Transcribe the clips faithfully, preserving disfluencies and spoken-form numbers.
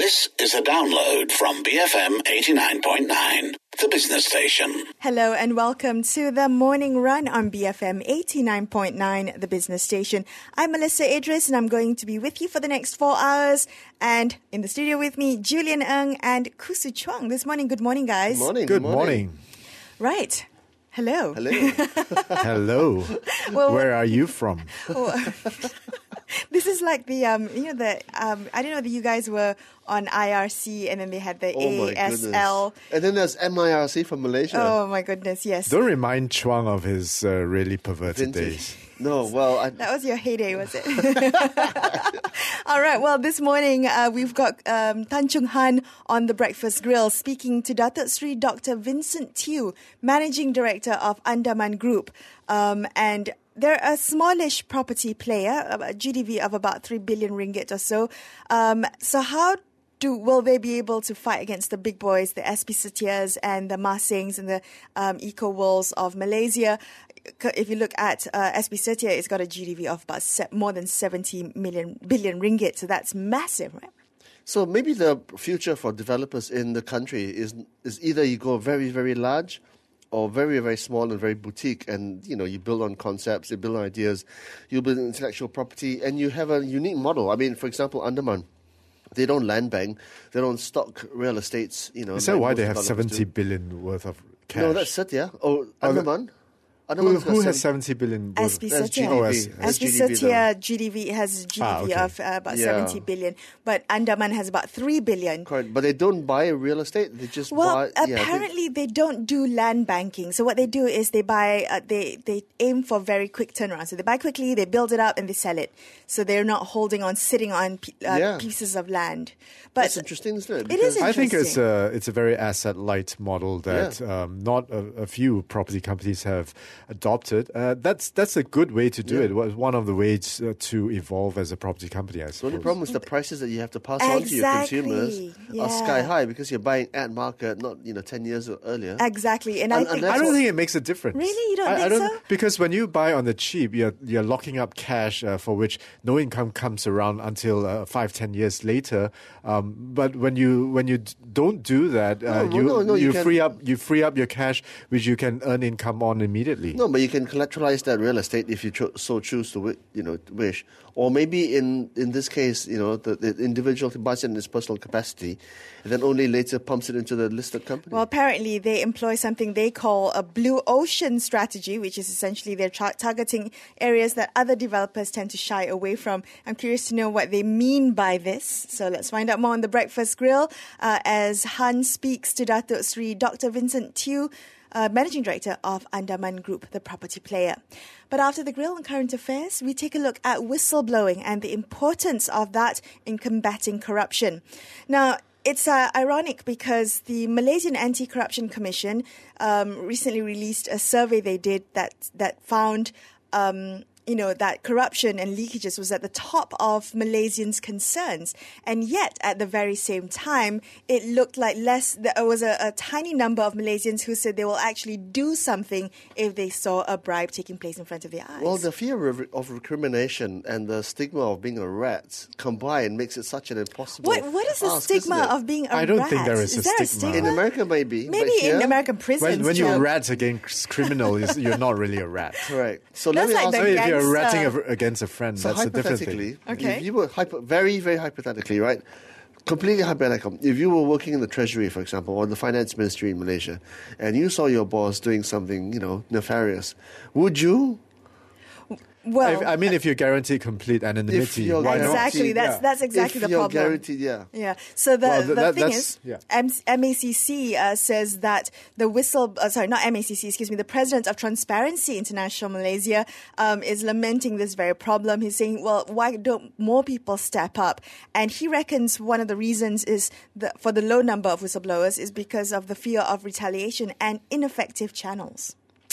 This is a download from B F M eighty-nine point nine, the business station. Hello and welcome to the Morning Run on B F M eighty-nine point nine, the business station. I'm Melissa Idris and I'm going to be with you for the next four hours. And in the studio with me, Julian Ng and Kusu Chuang. This morning, good morning, guys. Good morning. Good morning. Right. Hello. Hello. Hello. Well, Where are you from? Oh, this is like the, um, you know, the, um, I don't know that you guys were on I R C and then they had the Oh my A S L. goodness. And then there's M I R C from Malaysia. Oh my goodness, yes. Don't remind Chuang of his uh, really perverted Vintage. days. No, well, I, That was your heyday, was it? All right. Well, this morning uh, we've got um, Tan Chung Han on the Breakfast Grill speaking to Datuk Sri Doctor Vincent Tew, Managing Director of Andaman Group. Um, and they're a smallish property player, a G D V of about three billion ringgit or so. Um, so how Do, will they be able to fight against the big boys, the S P Setias and the Masings and the um, Eco Worlds of Malaysia? If you look at uh, S P Setia, it's got a G D V of about se- more than seventy million billion ringgit. So that's massive, right? so maybe the future for developers in the country is is either you go very, very large or very, very small and very boutique, and, you know, you build on concepts, you build on ideas, you build intellectual property, and you have a unique model. I mean, for example, Andaman. They don't land bank. They don't stock real estates. You know, Is that like why most they have developers seventy do. billion worth of cash? No, that's Setia. Oh, Oh, Andaman. Who, Andaman's got who has seven- seventy billion worth S P of That's Setia. Oh, G D P. S- S P That's G D P Setia G D V has a G D V Ah, okay. of uh, about Yeah. seventy billion, but Andaman has about three billion. Correct, but they don't buy real estate. They just Well, buy. yeah, they- apparently they don't do land banking. So what they do is they buy, uh, they they aim for very quick turnaround. So they buy quickly, they build it up, and they sell it. So they're not holding on, sitting on pe- uh, Yeah. pieces of land. But That's interesting, isn't it? It is Because- I think it's Interesting. a it's a very asset light model that Yeah. um, not a, a few property companies have adopted. Uh, that's that's a good way to do Yeah. it. It was one of the ways uh, to evolve as a property company, I The suppose. only problem is the prices that you have to pass on to your Exactly, consumers yeah. are sky high because you're buying at market, not you know ten years earlier. exactly, and I And- think and that's I don't what- think it makes a difference. Really? You don't I, I think don't, so? Because when you buy on the cheap, you're you're locking up cash uh, for which no income comes around until uh, five, ten years later. Um, but when you when you d- don't do that, uh, No, you no, no, you you can- free up you free up your cash, which you can earn income on immediately. No, but you can collateralize that real estate if you cho- so choose to, wi- you know, wish. Or maybe in, in this case, you know, the, the individual buys it in his personal capacity, and then only later pumps it into the listed company. Well, apparently they employ something they call a blue ocean strategy, which is essentially they're tra- targeting areas that other developers tend to shy away from. I'm curious to know what they mean by this. So let's find out more on the Breakfast Grill uh, as Han speaks to Datuk Sri Doctor Vincent Tew, Uh, Managing Director of Andaman Group, the property player. But after the grill on current affairs, we take a look at whistleblowing and the importance of that in combating corruption. Now, it's uh, ironic because the Malaysian Anti-Corruption Commission um, recently released a survey they did that that found um, you know, that corruption and leakages was at the top of Malaysians' concerns. And yet, at the very same time, it looked like less, there was a, a tiny number of Malaysians who said they will actually do something if they saw a bribe taking place in front of their eyes. Well, the fear of, of recrimination and the stigma of being a rat combined makes it such an impossible what, what is the ask, stigma isn't it? of being a I don't rat? think there is a there stigma. In America, maybe. Maybe but here, in American prisons. When, when you Joe. rat against criminals, you're not really a rat. Correct. So That's let me like ask the I mean, if you're gangster. ratting a- against a friend, So that's a different thing. hypothetically, Okay. if you were hypo- very, very hypothetically, right? Completely hypothetical. If you were working in the Treasury, for example, or the Finance Ministry in Malaysia, and you saw your boss doing something, you know, nefarious, would you? Well, I, I mean, if you guarantee complete anonymity, you're why not? exactly. That's Yeah. that's exactly if the you're problem. guaranteed, yeah. Yeah. So the, Well, the th- that- thing that's- is, yeah. M- MACC uh, says that the whistle, uh, sorry, not M A C C, excuse me, the president of Transparency International Malaysia um, is lamenting this very problem. He's saying, well, why don't more people step up? And he reckons one of the reasons is that for the low number of whistleblowers is because of the fear of retaliation and ineffective channels.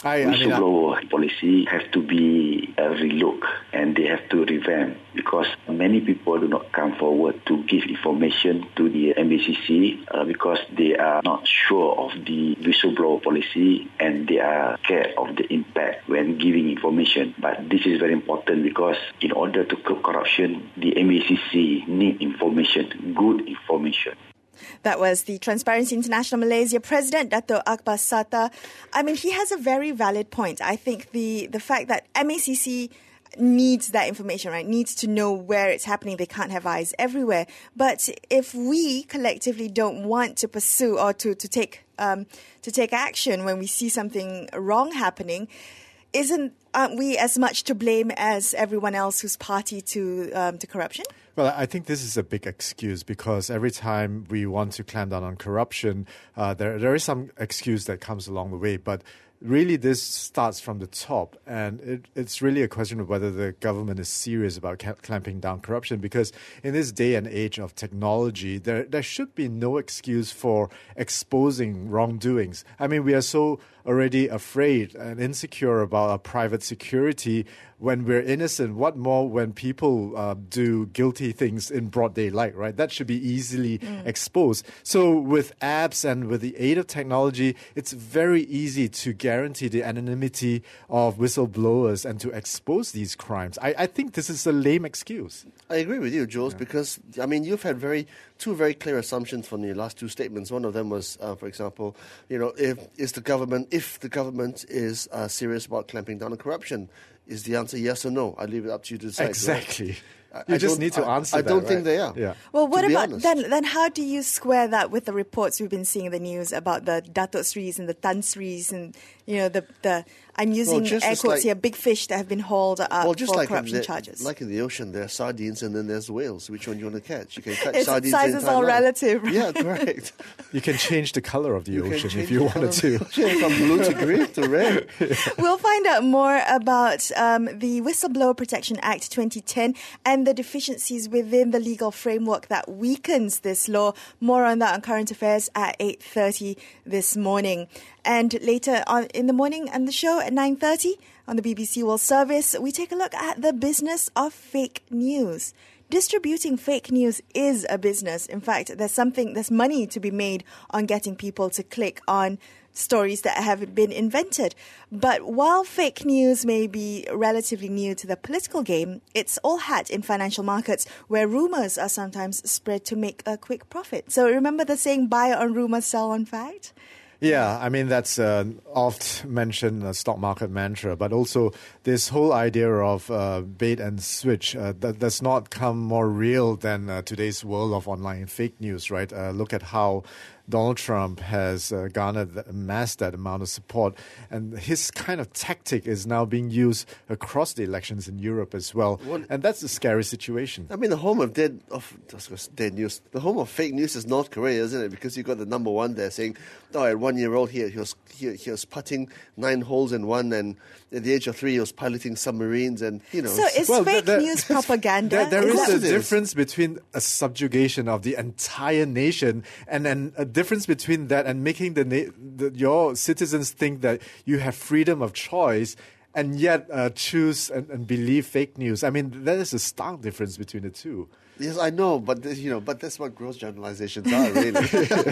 I, I mean, whistleblower I... policy have to be uh, relooked, and they have to revamp, because many people do not come forward to give information to the M A C C uh, because they are not sure of the whistleblower policy and they are scared of the impact when giving information. But this is very important, because in order to curb corruption, the M A C C need information, good information. That was the Transparency International Malaysia President, Dato' Akbar Sata. I mean, he has a very valid point. I think the, the fact that M A C C needs that information, right, needs to know where it's happening. They can't have eyes everywhere. But if we collectively don't want to pursue or to, to take um, to take action when we see something wrong happening, isn't aren't we as much to blame as everyone else who's party to um, to corruption? Well, I think this is a big excuse, because every time we want to clamp down on corruption, uh, there there is some excuse that comes along the way. But really, this starts from the top, and it, it's really a question of whether the government is serious about ca- clamping down corruption, because in this day and age of technology, there there should be no excuse for exposing wrongdoings. I mean, we are so already afraid and insecure about our private security when we're innocent. What more when people uh, do guilty things in broad daylight, right? That should be easily mm. exposed. So with apps and with the aid of technology, it's very easy to guarantee the anonymity of whistleblowers and to expose these crimes. I, I think this is a lame excuse. I agree with you, Jules, yeah. because, I mean, you've had very two very clear assumptions from your last two statements. One of them was, uh, for example, you know, if is the government, if the government is uh, serious about clamping down on corruption, is the answer yes or no? I leave it up to you to decide. Exactly. Right? You I just need to I, answer I that, don't right? think they are. Yeah. Well, what about honest. then? Then how do you square that with the reports we've been seeing in the news about the Dato' Sris and the Tan Sris and, you know, the the I'm using well, air quotes like, here, big fish that have been hauled up well, just for like corruption in the, charges. Like in the ocean, there are sardines and then there's whales. Which one do you want to catch? You can catch it's, sardines. Size is all life. relative. Right? Yeah, correct. You can change the color of the you ocean if you wanted to. From blue to green to red. Yeah. We'll find out more about um, the Whistleblower Protection Act twenty ten and the deficiencies within the legal framework that weakens this law. More on that on Current Affairs at eight thirty this morning. And later on in the morning on the show at nine thirty on the B B C World Service, we take a look at the business of fake news. Distributing fake news is a business. In fact, there's something, there's money to be made on getting people to click on stories that have been invented. But while fake news may be relatively new to the political game, it's all hat in financial markets where rumors are sometimes spread to make a quick profit. So remember the saying, buy on rumor, sell on fact? Yeah, I mean, that's an oft-mentioned uh, stock market mantra, but also this whole idea of uh, bait and switch uh, that does not come more real than uh, today's world of online fake news, right? Uh, look at how Donald Trump has uh, garnered, amassed that amount of support. And his kind of tactic is now being used across the elections in Europe as well. well and that's a scary situation. I mean, the home of dead, of dead news, the home of fake news is North Korea, isn't it? Because you've got the number one there saying, oh, at one year old here, he was, he, he was putting nine holes in one, and at the age of three, he was piloting submarines, and, you know. So is well, fake the, the, news propaganda? There, there is, is a difference between a subjugation of the entire nation and then a difference between that and making the, na- the your citizens think that you have freedom of choice and yet uh, choose and, and believe fake news. I mean, there is a stark difference between the two. Yes, I know, but you know, but that's what gross generalizations are, really.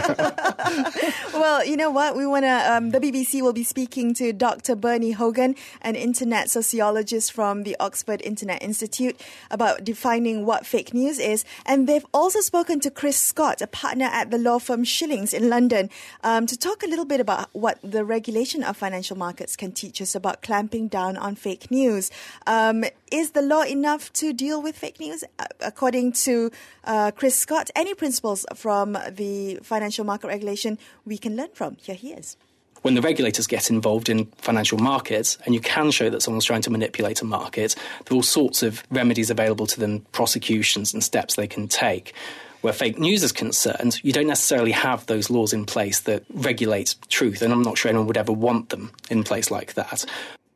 Well, you know what? We want to. Um, the B B C will be speaking to Doctor Bernie Hogan, an internet sociologist from the Oxford Internet Institute, about defining what fake news is. And they've also spoken to Chris Scott, a partner at the law firm Schillings in London, um, to talk a little bit about what the regulation of financial markets can teach us about clamping down on fake news. Um, is the law enough to deal with fake news? According to uh, Chris Scott, any principles from the financial market regulation we can learn from. Here he is. When the regulators get involved in financial markets and you can show that someone's trying to manipulate a market, there are all sorts of remedies available to them, prosecutions and steps they can take. Where fake news is concerned, you don't necessarily have those laws in place that regulate truth, and I'm not sure anyone would ever want them in place like that.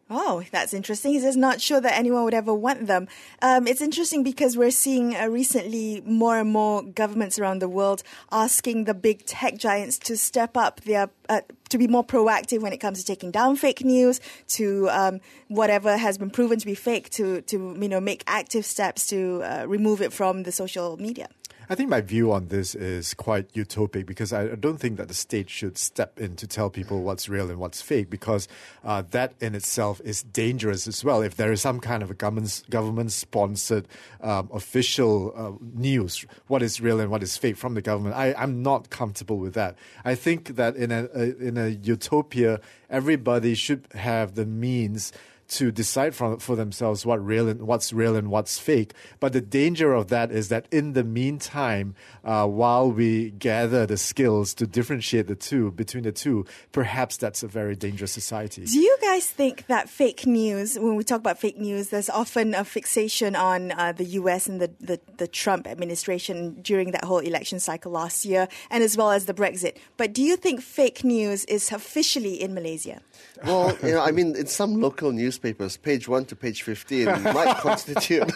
Oh, that's interesting. He says not sure that anyone would ever want them. Um, it's interesting because we're seeing uh, recently more and more governments around the world asking the big tech giants to step up their uh, to be more proactive when it comes to taking down fake news, to um, whatever has been proven to be fake, to to you know make active steps to uh, remove it from the social media. I think my view on this is quite utopic because I don't think that the state should step in to tell people what's real and what's fake, because uh, that in itself is dangerous as well. If there is some kind of a government government sponsored um, official uh, news, what is real and what is fake from the government, I, I'm not comfortable with that. I think that in a, a in a utopia, everybody should have the means to decide for, for themselves what real and what's real and what's fake. But the danger of that is that in the meantime, uh, while we gather the skills to differentiate the two between the two, perhaps that's a very dangerous society. Do you guys think that fake news, when we talk about fake news, there's often a fixation on uh, the U S and the, the, the Trump administration during that whole election cycle last year, and as well as the Brexit. But do you think fake news is officially in Malaysia? Well, you know, I mean, in some local newspapers, page one to page fifteen might constitute.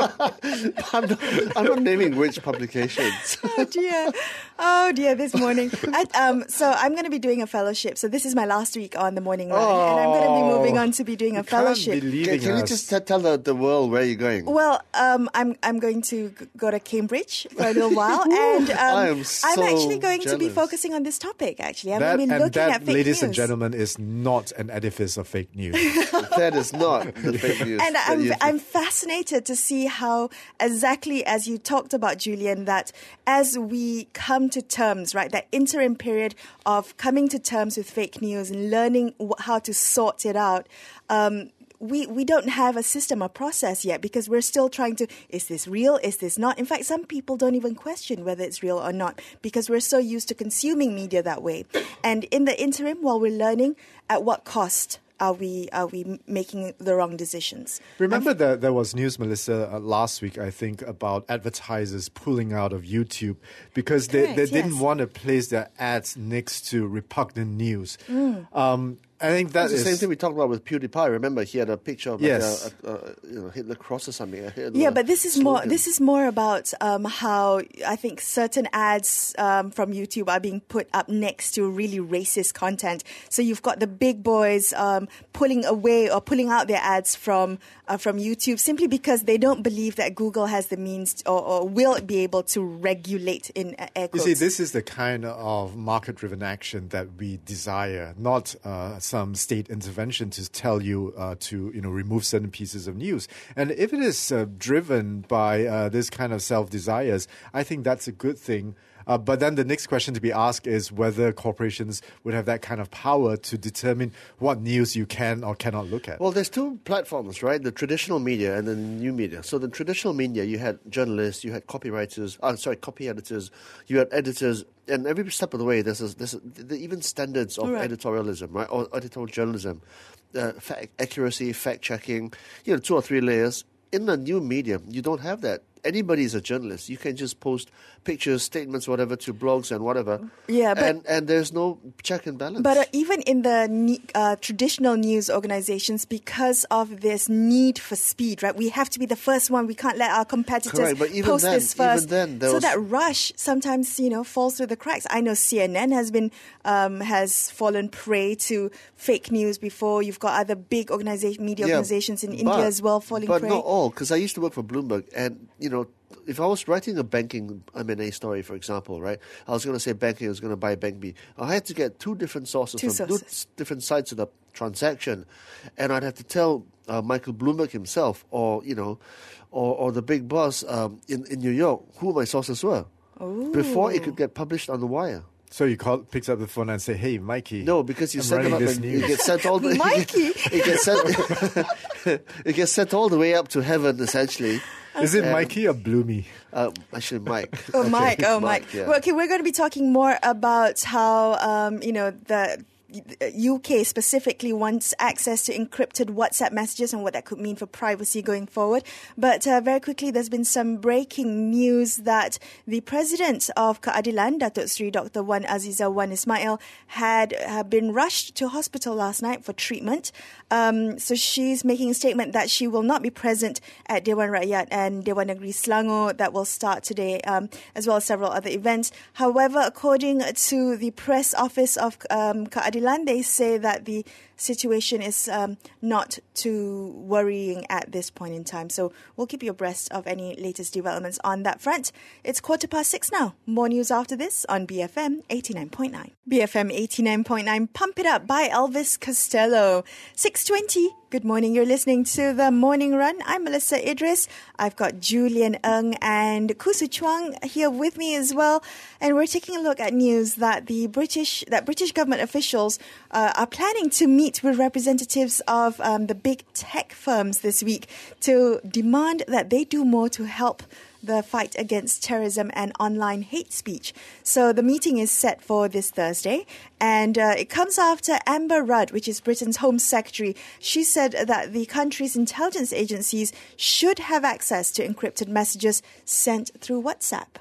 I'm, not, I'm not naming which publications. Oh dear, oh dear. This morning, I, um, so I'm going to be doing a fellowship. So this is my last week on the morning run, Oh, and I'm going to be moving on to be doing a You can't fellowship. be Can, leaving can you us. just t- tell the, the world where you're going? Well, um, I'm I'm going to g- go to Cambridge for a little while, and um, I am I'm so actually going to be jealous. focusing on this topic. Actually, I'm That, going to be and looking that, at fake ladies news. and gentlemen, is not an edifice of fake news. That is not the fake news. And that I'm you- I'm fascinated to see how exactly as you talked about, Julian, that as we come to terms, right, that interim period of coming to terms with fake news and learning wh- how to sort it out. Um, We, we don't have a system or process yet because we're still trying to, is this real? Is this not? In fact, some people don't even question whether it's real or not because we're so used to consuming media that way. And in the interim, while we're learning, at what cost are we are we making the wrong decisions? Remember that there was news, Melissa, uh, last week, I think, about advertisers pulling out of YouTube because they, Correct, they didn't yes. want to place their ads next to repugnant news. Um, I think that That's the is same thing we talked about with PewDiePie. Remember, he had a picture of like Yes. a, a, a you know Hitler cross or something. A Hitler Yeah, but this is more. slogan. This is more about um, how I think certain ads um, from YouTube are being put up next to really racist content. So you've got the big boys um, pulling away or pulling out their ads from uh, from YouTube simply because they don't believe that Google has the means or, or will be able to regulate in uh, air You quotes. see, this is the kind of market-driven action that we desire, not uh, some state intervention to tell you uh, to, you know, remove certain pieces of news. And if it is uh, driven by uh, this kind of self-desires, I think that's a good thing. Uh, but then the next question to be asked is whether corporations would have that kind of power to determine what news you can or cannot look at. Well, there's two platforms, right? The traditional media and the new media. So the traditional media, you had journalists, you had copywriters, uh, sorry, copy editors, you had editors, and every step of the way, there's, a, there's a, the, even standards of Right. editorialism, right? Or editorial journalism, uh, fact, accuracy, fact-checking, you know, two or three layers. In the new medium, you don't have that. Anybody is a journalist. You can just post pictures, statements, whatever, to blogs and whatever. Yeah, but- and, and there's no check and balance. But uh, even in the ne- uh, traditional news organizations, because of this need for speed, right? We have to be the first one. We can't let our competitors Correct, but even post then- this first. even then, there so was- that rush sometimes, you know, falls through the cracks. I know C N N has been um, has fallen prey to fake news before. You've got other big organization, media Yeah, organizations in but- India as well falling but prey. not all, because I used to work for Bloomberg, and you know, if I was writing a banking M and A story, for example, right, I was going to say Bank A was going to buy Bank B. I had to get two different sources Two from sources. two different sides of the transaction, and I'd have to tell uh, Michael Bloomberg himself, or you know, or, or the big boss um, in in New York, who my sources were before it could get published on the wire. So you call, picks up the phone and say, "Hey, Mikey." No, because you I'm send them running up this and news. it gets sent all the Mikey! it gets sent it gets sent all the way up to heaven essentially. Is it Uh, Mikey or Bloomy? Uh, actually, Mike. Oh, Mike! Oh, Mike! yeah. Well, okay, we're going to be talking more about how um, you know the U K specifically wants access to encrypted WhatsApp messages and what that could mean for privacy going forward. But uh, very quickly, there's been some breaking news that the president of Keadilan, Datuk Seri Doctor Wan Aziza Wan Ismail, had uh, been rushed to hospital last night for treatment. Um, so she's making a statement that she will not be present at Dewan Rakyat and Dewan Negeri Selangor that will start today, um, as well as several other events. However, according to the press office of um, Keadilan, they say that the situation is um, not too worrying at this point in time. So we'll keep you abreast of any latest developments on that front. It's quarter past six now. More news after this on B F M eighty-nine point nine. B F M eighty-nine point nine, Pump It Up by Elvis Costello. six twenty. Good morning. You're listening to The Morning Run. I'm Melissa Idris. I've got Julian Ng and Kusu Chuang here with me as well. And we're taking a look at news that the British that British government officials uh, are planning to meet with representatives of um, the big tech firms this week to demand that they do more to help the fight against terrorism and online hate speech. So the meeting is set for this Thursday, and uh, it comes after Amber Rudd, which is Britain's Home Secretary. She said that the country's intelligence agencies should have access to encrypted messages sent through WhatsApp.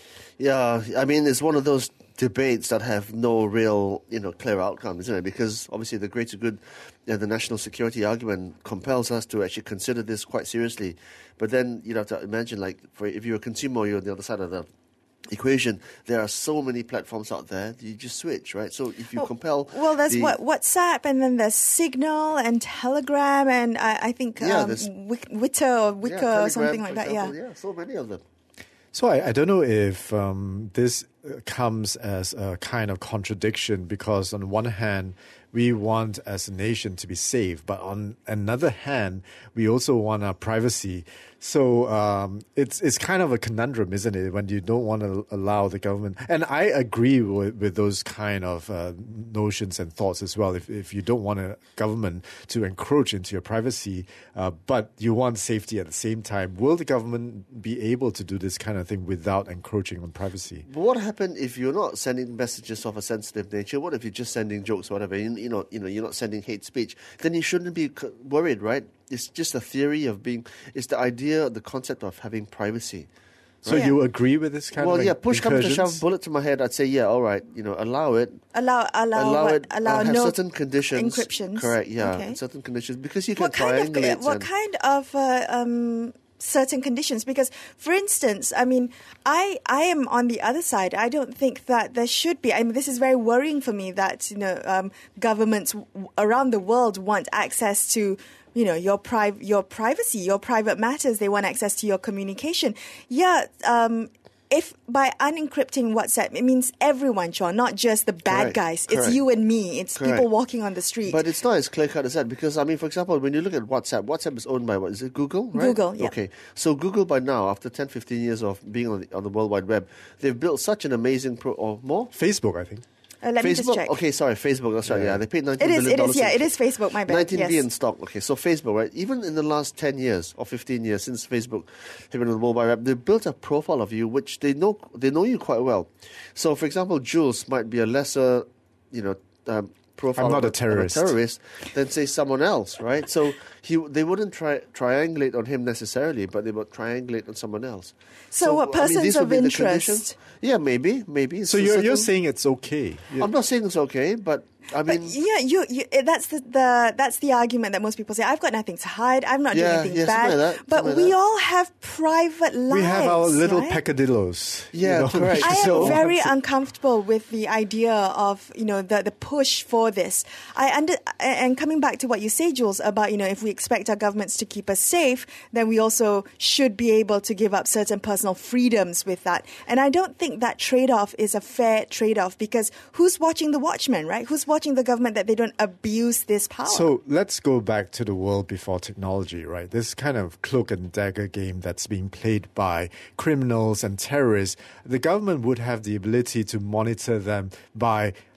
Yeah, I mean, it's one of those debates that have no real, you know, clear outcome, isn't it? Because obviously the greater good, you know, the national security argument compels us to actually consider this quite seriously. But then you'd have to imagine, like, for if you're a consumer, you're on the other side of the equation. There are so many platforms out there, you just switch, right? So if you well, compel... Well, there's the, what WhatsApp, and then there's Signal and Telegram, and I, I think yeah, um, Witter or Wicker yeah, or something Telegram, like that, example, yeah. Yeah, so many of them. So I, I don't know if um, this comes as a kind of contradiction, because on one hand, we want as a nation to be safe, but on another hand, we also want our privacy. So um, it's it's kind of a conundrum, isn't it, when you don't want to allow the government. And I agree with, with those kind of uh, notions and thoughts as well. If if you don't want a government to encroach into your privacy, uh, but you want safety at the same time, will the government be able to do this kind of thing without encroaching on privacy? But what happens if you're not sending messages of a sensitive nature? What if you're just sending jokes or whatever? You, you know, you know, you're not sending hate speech. Then you shouldn't be worried, right? It's just a theory of being. It's the idea, the concept of having privacy. So yeah. you agree with this kind well, of Well, yeah, push comes to incursions? shove, bullet to my head, I'd say, yeah, all right, you know, allow it. Allow, allow, allow what, it, allow uh, have no certain conditions. encryptions. Correct, yeah, Okay. and certain conditions, because you can What kind of triangulate. what and, kind of uh, um, certain conditions? Because, for instance, I mean, I I am on the other side. I don't think that there should be. I mean, this is very worrying for me that you know um, governments w- around the world want access to. You know, your pri- your privacy, your private matters. They want access to your communication. Yeah, um, if by unencrypting WhatsApp, it means everyone, Sean, not just the bad Correct. guys. Correct. It's you and me. It's Correct. people walking on the street. But it's not as clear-cut as that, because, I mean, for example, when you look at WhatsApp, WhatsApp is owned by, what, is it Google, right? Google, yeah. Okay, so Google by now, after ten, fifteen years of being on the, on the World Wide Web, they've built such an amazing, pro- or more? Facebook, I think. Uh, let Facebook? me just check. Okay, sorry, Facebook, that's right, yeah. Yeah. They paid nineteen It is, billion it dollars. is, yeah, in- it is Facebook, my bad. nineteen yes. billion stock. Okay, so Facebook, right? Even in the last ten years or fifteen years since Facebook have been on the mobile web, they built a profile of you which they know they know you quite well. So, for example, Jules might be a lesser, you know, um, profile. I'm not of a terrorist. Of a terrorist than say someone else, right? So he they wouldn't try triangulate on him necessarily, but they would triangulate on someone else. So what, I mean, persons these would of be the interest? conditions. Yeah, maybe, maybe. So you're, you're certain- saying it's okay? You- I'm not saying it's okay, but I mean, But yeah, you, you, that's the, the that's the argument that most people say. I've got nothing to hide. I'm not Yeah, doing anything yeah, bad. something like that, But something like we that. all have private lives. we have our little right? peccadillos. Yeah, correct. I am So- very uncomfortable with the idea of you know the the push for this. I under and coming back to what you say, Jules, about you know if we expect our governments to keep us safe, then we also should be able to give up certain personal freedoms with that. And I don't think that trade-off is a fair trade-off, because who's watching the watchmen, right? Who's watching the government that they don't abuse this power? So let's go back to the world before technology, right? This kind of cloak and dagger game that's being played by criminals and terrorists, the government would have the ability to monitor them by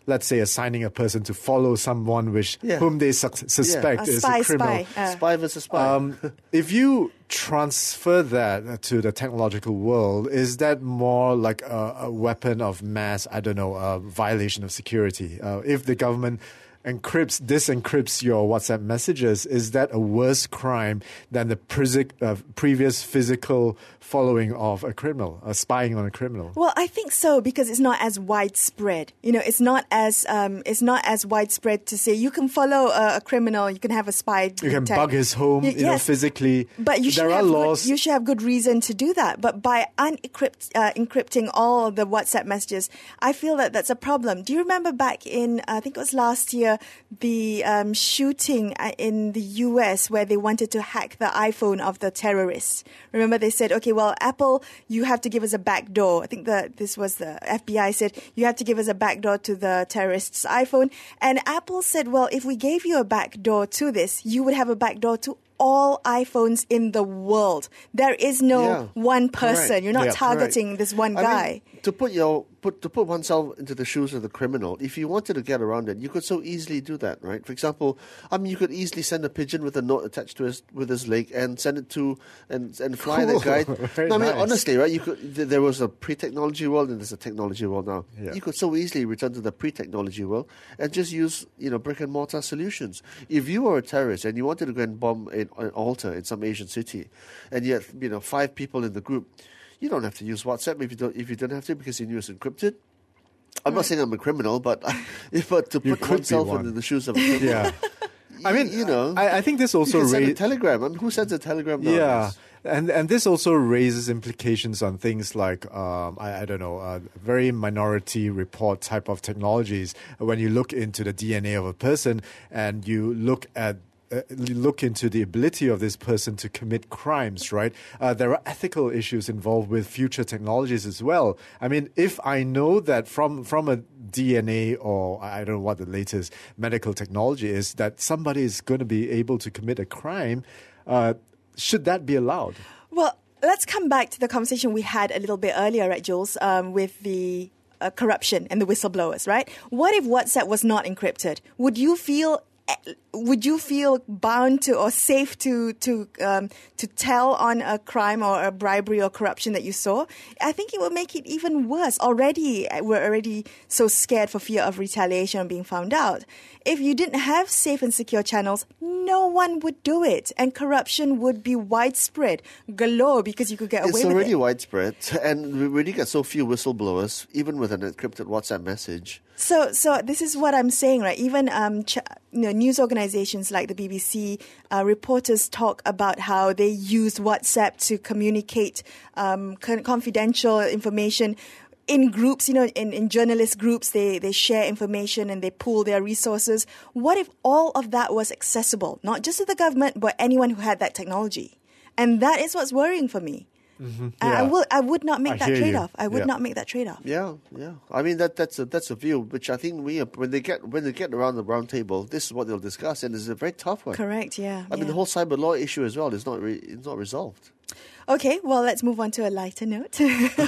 let's say, assigning a person to follow someone which Yeah. whom they su- suspect A is spy, a criminal. spy. Uh, Spy versus spy. Um, if you transfer that to the technological world, is that more like a, a weapon of mass, I don't know, a violation of security? Uh, if the government encrypts, disencrypts your WhatsApp messages, is that a worse crime than the presi- uh, previous physical following of a criminal, uh, spying on a criminal? Well, I think so because it's not as widespread. You know, it's not as um, it's not as widespread to say you can follow a, a criminal, you can have a spy. You can detect- bug his home, Y- you know, yes. physically. But you should there are have laws. Good, you should have good reason to do that. But by unencrypt, uh, encrypting all the WhatsApp messages, I feel that that's a problem. Do you remember back in I think it was last year the um, shooting uh, in the U S where they wanted to hack the iPhone of the terrorists? Remember they said, okay, well, Apple, you have to give us a backdoor. I think that this was the F B I said you have to give us a backdoor to the terrorists' iPhone, and Apple said, well, if we gave you a backdoor to this, you would have a backdoor to all iPhones in the world. There is no Yeah, one person. correct. You're not Yeah, targeting Correct. this one I guy. mean, to put your put to put oneself into the shoes of the criminal, if you wanted to get around it, you could so easily do that, right? For example, I mean, you could easily send a pigeon with a note attached to his with his leg and send it to and and fly Cool. the guy. Very no, I mean, nice. honestly, right? You could. th- There was a pre-technology world and there's a technology world now. Yeah. You could so easily return to the pre-technology world and just use you know brick and mortar solutions. If you were a terrorist and you wanted to go and bomb an, an altar in some Asian city, and you had you know five people in the group, you don't have to use WhatsApp if you don't if you don't have to because you knew it's encrypted. I'm not saying I'm a criminal, but but to You put could be oneself one. into the shoes of a criminal. Yeah. I mean, you know, I, I think this you also can send a raised. telegram. I mean, who sends a telegram nowadays? Yeah, and and this also raises implications on things like um, I, I don't know, uh, very minority report type of technologies. When you look into the D N A of a person and you look at uh, look into the ability of this person to commit crimes, right? Uh, there are ethical issues involved with future technologies as well. I mean, if I know that from from a D N A or I don't know what the latest medical technology is, that somebody is going to be able to commit a crime, uh, should that be allowed? Well, let's come back to the conversation we had a little bit earlier, right, Jules, um, with the uh, corruption and the whistleblowers, right? What if WhatsApp was not encrypted? Would you feel would you feel bound to or safe to to um, to tell on a crime or a bribery or corruption that you saw? I think it would make it even worse. Already, we're already so scared for fear of retaliation or being found out. If you didn't have safe and secure channels, no one would do it, and corruption would be widespread, galore, because you could get away It's with already it. widespread, and we really get so few whistleblowers, even with an encrypted WhatsApp message. So, so this is what I'm saying, right? Even um, ch- you know, news organizations like the B B C, uh, reporters talk about how they use WhatsApp to communicate um, con- confidential information in groups. You know, in, in journalist groups, they they share information and they pool their resources. What if all of that was accessible, not just to the government, but anyone who had that technology? And that is what's worrying for me. Mm-hmm. Yeah. I will. I would not make I that hear you. trade-off. I would Yeah. not make that trade-off. Yeah, yeah. I mean that that's a that's a view which I think we when they get when they get around the round table, this is what they'll discuss, and it's a very tough one. Correct. Yeah. I mean yeah. the whole cyber law issue as well is not re- it's not resolved. Okay, well, let's move on to a lighter note.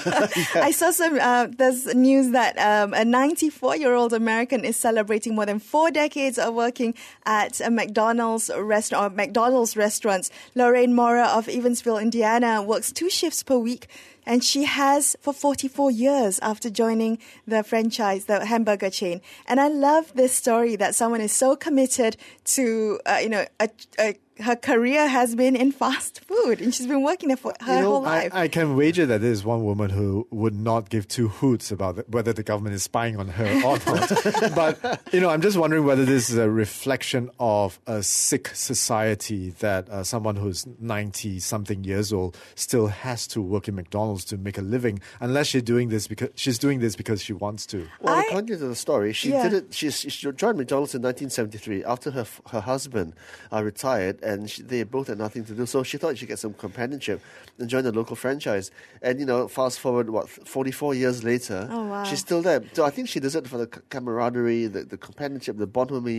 I saw some, uh, there's news that um, a ninety-four-year-old American is celebrating more than four decades of working at a McDonald's restaurant, or McDonald's restaurants. Lorraine Mora of Evansville, Indiana, works two shifts per week, and she has for forty-four years after joining the franchise, the hamburger chain. And I love this story that someone is so committed to, uh, you know, a, a her career has been in fast food, and she's been working there for her You know, whole life. I, I can wager that there is one woman who would not give two hoots about the, whether the government is spying on her or not. But, you know, I'm just wondering whether this is a reflection of a sick society that uh, someone who's ninety-something years old still has to work in McDonald's to make a living, unless she's doing this because she's doing this because she wants to. Well, I- according to the story, she Yeah. did it. She, she joined McDonald's in nineteen seventy-three after her her husband uh, retired, and she, they both had nothing to do. So she thought she'd get some companionship and join the local franchise. And you know, fast forward what forty-four years later, Oh, wow. she's still there. So I think she does it for the c- camaraderie, the, the companionship, the bonhomie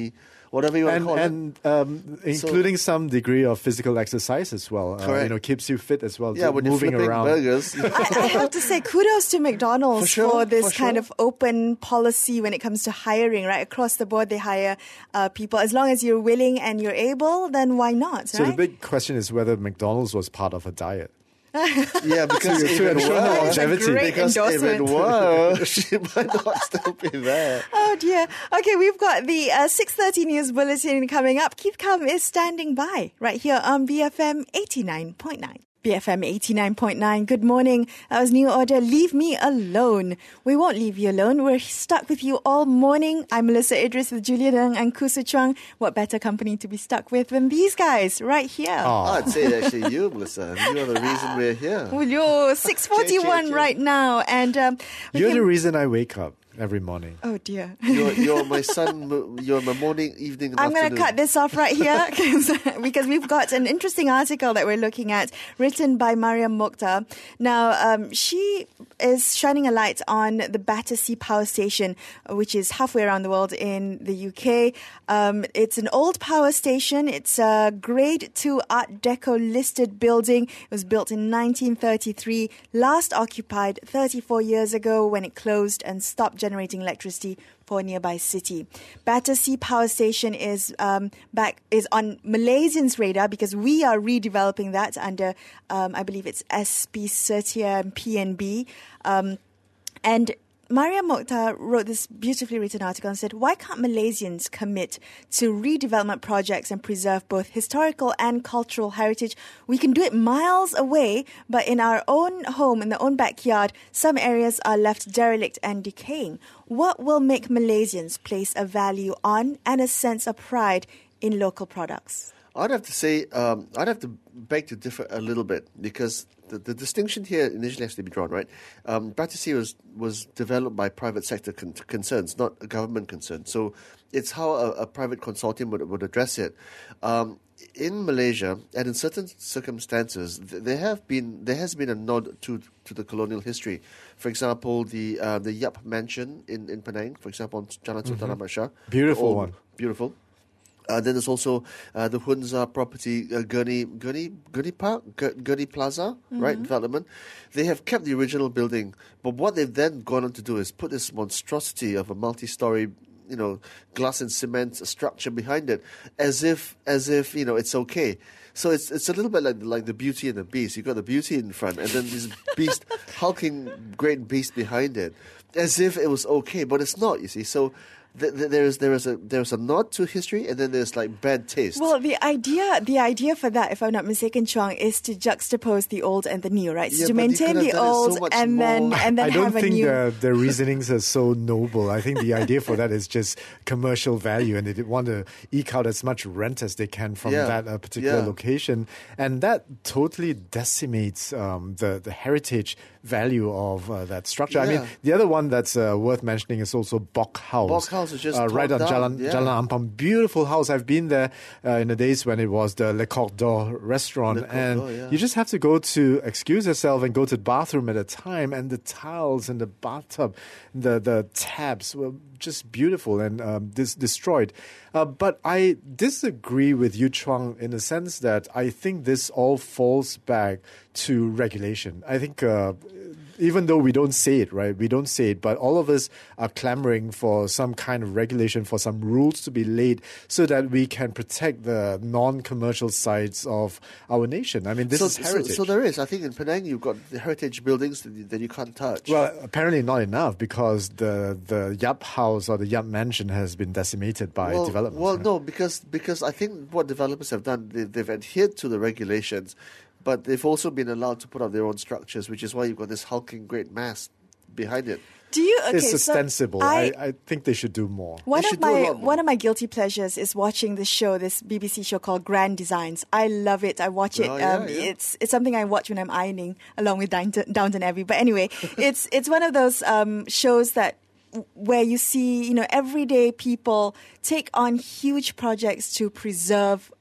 whatever you want and, to call and, it. um, including so, some degree of physical exercise as well. Correct. Uh, you know, keeps you fit as well. Yeah, when moving you're flipping around. burgers. I, I have to say kudos to McDonald's For sure, for this for kind sure. of open policy when it comes to hiring, right? Across the board, they hire uh, people. As long as you're willing and you're able, then why not, So right? the big question is whether McDonald's was part of a diet. Yeah, because To- if to it ensure were, longevity. Great because if it endorsement. were, she might not still be there. Oh dear. Okay, we've got the uh, six thirty News Bulletin coming up. Keith Kum is standing by right here on B F M eighty-nine point nine. B F M eighty-nine point nine. Good morning. That was New Order. Leave me alone. We won't leave you alone. We're stuck with you all morning. I'm Melissa Idris with Julia Deng and Kusu Chuang. What better company to be stuck with than these guys right here? I'd say actually you, Melissa. You are the reason we're here. Well, you're six forty-one Cheer, cheer. right now. And um, we You're can- the reason I wake up every morning. Oh dear. You're, you're my son. You're my morning, evening, and I'm going to afternoon. cut this off right here because we've got an interesting article that we're looking at written by Mariam Mokhtar. Now, um, she is shining a light on the Battersea Power Station, which is halfway around the world in the U K. Um, it's an old power station. It's a Grade two Art Deco listed building. It was built in nineteen thirty-three, last occupied thirty-four years ago when it closed and stopped generating electricity for a nearby city. Battersea Power Station is um, back is on Malaysians' radar because we are redeveloping that under, um, I believe it's S P Setia and P N B. Um, and Mariam Mokhtar wrote this beautifully written article and said, why can't Malaysians commit to redevelopment projects and preserve both historical and cultural heritage? We can do it miles away, but in our own home, in their own backyard, some areas are left derelict and decaying. What will make Malaysians place a value on and a sense of pride in local products? I'd have to say, um, I'd have to beg to differ a little bit because the, the distinction here initially has to be drawn, right? Um, Battersea was, was developed by private sector con- concerns, not a government concern. So it's how a, a private consortium would, would address it. Um, in Malaysia, and in certain circumstances, th- there have been there has been a nod to to the colonial history. For example, the uh, the Yap Mansion in, in Penang, for example, on Jalan Sultan Ahmad Shah. Beautiful Old- one. Beautiful. Uh, then there's also uh, the Hunza property, uh, Gurney, Gurney, Gurney Park, Gur- Gurney Plaza, mm-hmm. right, development. They have kept the original building, but what they've then gone on to do is put this monstrosity of a multi-story, you know, glass and cement structure behind it, as if, as if you know, it's okay. So it's it's a little bit like like the Beauty and the Beast. You've got the Beauty in front, and then this beast, hulking great beast behind it, as if it was okay, but it's not. You see, so. Th- th- there is there is a there's a nod to history, and then there's like bad taste. Well, the idea the idea for that, if I'm not mistaken, Chuang, is to juxtapose the old and the new, right? So Yeah, to but you maintain could have the done it so old much and then more. and then I don't have a think new. the, the reasonings are so noble. I think the idea for that is just commercial value, and they want to eke out as much rent as they can from Yeah. that uh, particular Yeah. location, and that totally decimates um, the the heritage value of uh, that structure. I Yeah. mean, the other one that's uh, worth mentioning is also Bok House. Bok House is just uh, right on torn down, Jalan yeah. Jalan Ampang. Beautiful house. I've been there uh, in the days when it was the Le Cordon restaurant, Le Cordon, and yeah. you just have to go to excuse yourself and go to the bathroom at a time, and the tiles in the bathtub, the the taps were just beautiful and um, dis- destroyed. Uh, but I disagree with Yu Chuang in the sense that I think this all falls back to regulation. I think uh, even though we don't say it, right? We don't say it, but all of us are clamoring for some kind of regulation, for some rules to be laid so that we can protect the non-commercial sides of our nation. I mean, this so, is heritage. So, so there is. I think in Penang you've got the heritage buildings that you, that you can't touch. Well, apparently not enough because the the Yap House or the Yap Mansion has been decimated by well, development. Well, right? no, because because I think what developers have done, they, they've adhered to the regulations, but they've also been allowed to put up their own structures, which is why you've got this hulking great mass behind it. Do you? Okay, It's so ostensible. I, I, I think they should do more. One They of should do a my lot more. one of my guilty pleasures is watching this show, this B B C show called Grand Designs. I love it. I watch it. Oh, yeah, um, yeah. It's it's something I watch when I'm ironing, along with Downton, Downton Abbey. But anyway, it's it's one of those um, shows that where you see, you know, everyday people take on huge projects to preserve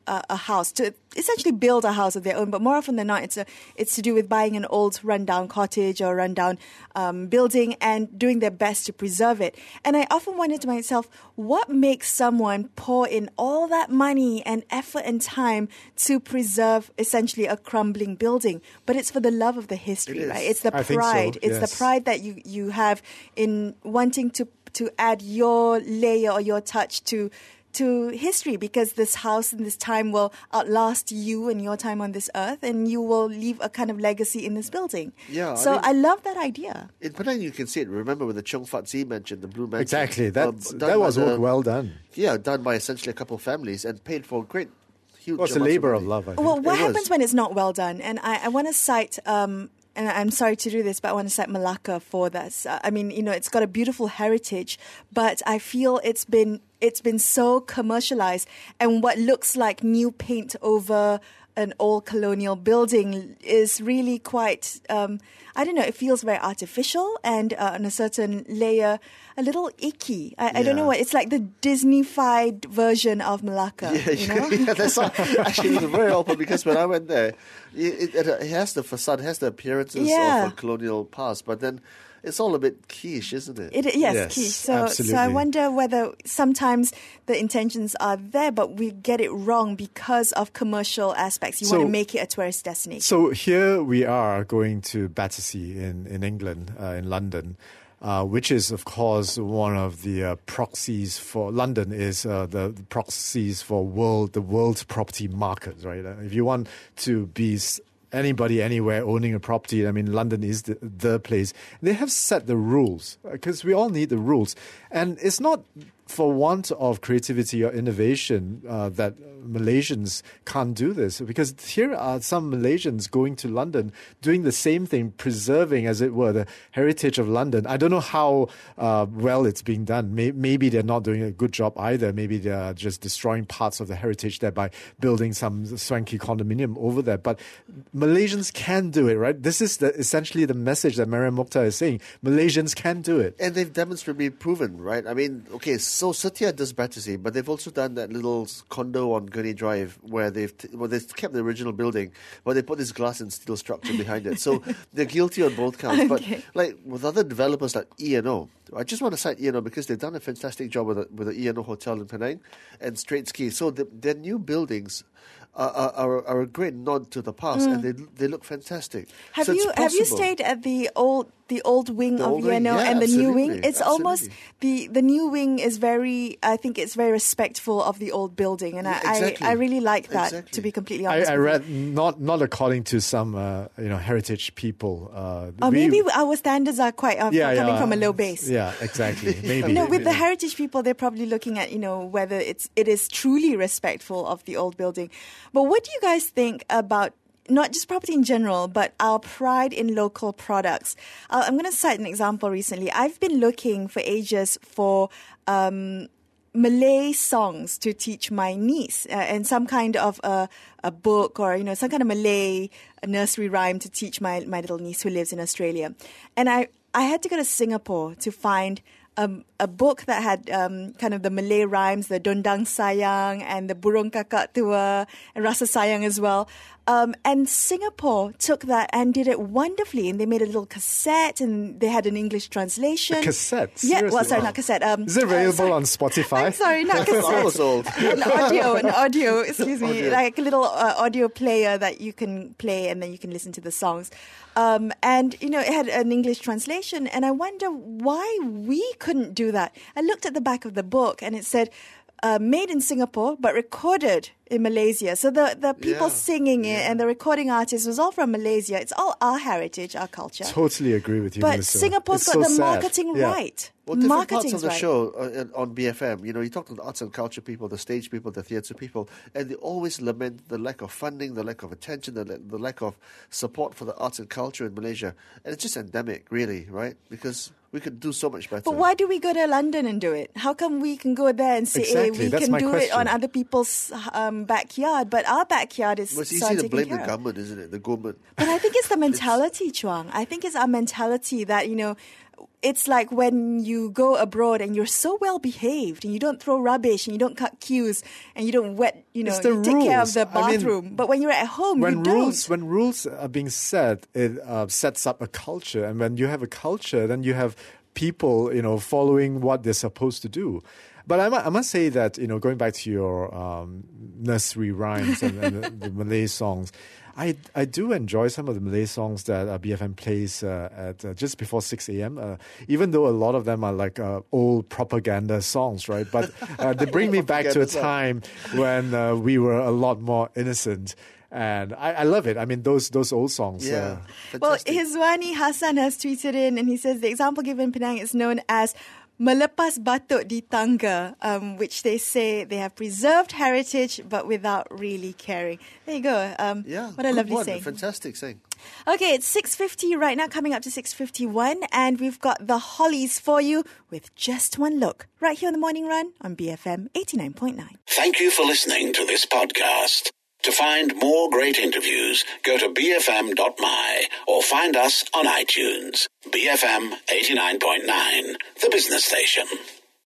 a, a house, to essentially build a house of their own. But more often than not, it's a, it's to do with buying an old rundown cottage or rundown um, building and doing their best to preserve it. And I often wonder to myself, what makes someone pour in all that money and effort and time to preserve essentially a crumbling building? But it's for the love of the history, It right? is. It's the I think so, pride. It's yes. the pride that you, you have in wanting to to add your layer or your touch to to history, because this house and this time will outlast you and your time on this earth, and you will leave a kind of legacy in this building. Yeah, I So mean- I love that idea. In Penang, you can see it. Remember when the Chong Fat Zi mentioned the Blue Mansion? Exactly. That Um, done that by was the- work well done. Yeah, done by essentially a couple of families and paid for great, huge It was a amounts labor of money. love, I think. Well, what It happens was. when it's not well done? And I, I want to cite, um, and I'm sorry to do this, but I want to cite Malacca for this. Uh, I mean, you know, it's got a beautiful heritage, but I feel it's been it's been so commercialized, and what looks like new paint over an old colonial building is really quite, um, I don't know, it feels very artificial and uh, on a certain layer, a little icky. I, I don't know Yeah. what, it's like the Disney-fied version of Malacca, Yeah, you know? yeah, that's all, actually it's very open, because when I went there, it, it, it has the facade, has the appearances Yeah. of a colonial past, but then it's all a bit quiche, isn't it? It, yes, Yes, key. So, so I absolutely. wonder whether sometimes the intentions are there, but we get it wrong because of commercial aspects. You So- want to make it a tourist destination. So here we are going to Battersea in, in England, uh, in London, uh, which is, of course, one of the uh, proxies for London is uh, the, the proxies for world the world's property market, right? Uh, if you want to be s- anybody anywhere owning a property, I mean, London is the, the place. They have set the rules, because we all need the rules. And it's not for want of creativity or innovation uh, that Malaysians can't do this, because here are some Malaysians going to London doing the same thing, preserving, as it were, the heritage of London. I don't know how uh, well it's being done. May- maybe they're not doing a good job either. Maybe they're just destroying parts of the heritage there by building some swanky condominium over there. But Malaysians can do it, right? This is the, essentially the message that Mariam Mokhtar is saying. Malaysians can do it. And they've demonstrably proven, right? I mean, okay, so Satya does Battersea, but they've also done that little condo on Gurney Drive where they've t- well, they've kept the original building, but they put this glass and steel structure behind it. So they're guilty on both counts. Okay. But like with other developers like E and O, I just want to cite E and O because they've done a fantastic job with the, with the E and O Hotel in Penang and Straits Quay. So the, their new buildings are, are, are, are a great nod to the past, and they they look fantastic. Have So it's you have you possible. stayed at the old the old wing The of old wing, Yeno yeah, and the new wing? absolutely, It's almost the the new wing is very, I think it's very respectful of the old building, and Yeah, I, exactly. I I really like that, Exactly. to be completely I, honest. I with you. read not not according to some uh, you know heritage people. Uh, Or we- maybe our standards are quite uh, yeah, coming yeah. from a low base. Yeah, exactly. Maybe. You know, with the Yeah. heritage people, they're probably looking at, you know, whether it's it is truly respectful of the old building. But what do you guys think about not just property in general, but our pride in local products? Uh, I'm going to cite an example recently. I've been looking for ages for um, Malay songs to teach my niece, uh, and some kind of a, a book or, you know, some kind of Malay nursery rhyme to teach my, my little niece who lives in Australia. And I, I had to go to Singapore to find Um, a book that had um, kind of the Malay rhymes, the Dondang Sayang and the Burung Kakak Tua and Rasa Sayang as well. Um, and Singapore took that and did it wonderfully. And they made a little cassette and they had an English translation. A cassette? Yeah, well, Seriously? sorry, not cassette. Um, Is it available uh, on Spotify? I'm sorry, not I thought I was cassette. old. An audio, an audio, excuse me, Audio. like a little uh, audio player that you can play and then you can listen to the songs. Um, and, you know, it had an English translation. And I wonder why we couldn't do that. I looked at the back of the book and it said, uh, made in Singapore, but recorded in Malaysia. So the, the people Yeah, singing it yeah. and the recording artist was all from Malaysia. It's all our heritage, our culture. Totally agree with you, But Melissa. Singapore's It's got so the sad. marketing Yeah. right. Well, different parts Marketing's of the right. show uh, on B F M, you know, you talk to the arts and culture people, the stage people, the theatre people, and they always lament the lack of funding, the lack of attention, the, la- the lack of support for the arts and culture in Malaysia. And it's just endemic, really, right? Because we could do so much better. But why do we go to London and do it? How come we can go there and say, Exactly, hey, we that's can my do it on question. other people's um, backyard, but our backyard is Well, it's so easy to taken blame care the of. government, isn't it? The government. But I think it's the mentality, Chuang. I think it's our mentality that, you know, it's like when you go abroad and you're so well behaved and you don't throw rubbish and you don't cut queues and you don't wet, you know, It's the you take care of rules. the I mean, bathroom. But when you're at home, when you rules don't. when rules are being set, it uh, sets up a culture, and when you have a culture, then you have people, you know, following what they're supposed to do. But I, mu- I must say that, you know, going back to your um, nursery rhymes and, and the, the Malay songs, I I do enjoy some of the Malay songs that uh, B F M plays uh, at uh, just before six a.m. Uh, even though a lot of them are like uh, old propaganda songs, right? But uh, they bring me back to a time when uh, we were a lot more innocent. And I, I love it. I mean, those those old songs. Yeah. Uh, Well, Fantastic. Hizwani Hassan has tweeted in and he says the example given in Penang is known as melepas batuk di tangga, um, which they say they have preserved heritage but without really caring. There you go. Um, Yeah, what a good lovely one. saying. Fantastic saying. Okay, it's six fifty right now, coming up to six fifty-one, and we've got the Hollies for you with Just One Look right here on the Morning Run on B F M eighty-nine point nine. Thank you for listening to this podcast. To find more great interviews, go to b f m dot m y or find us on iTunes. B F M eighty-nine point nine, the business station.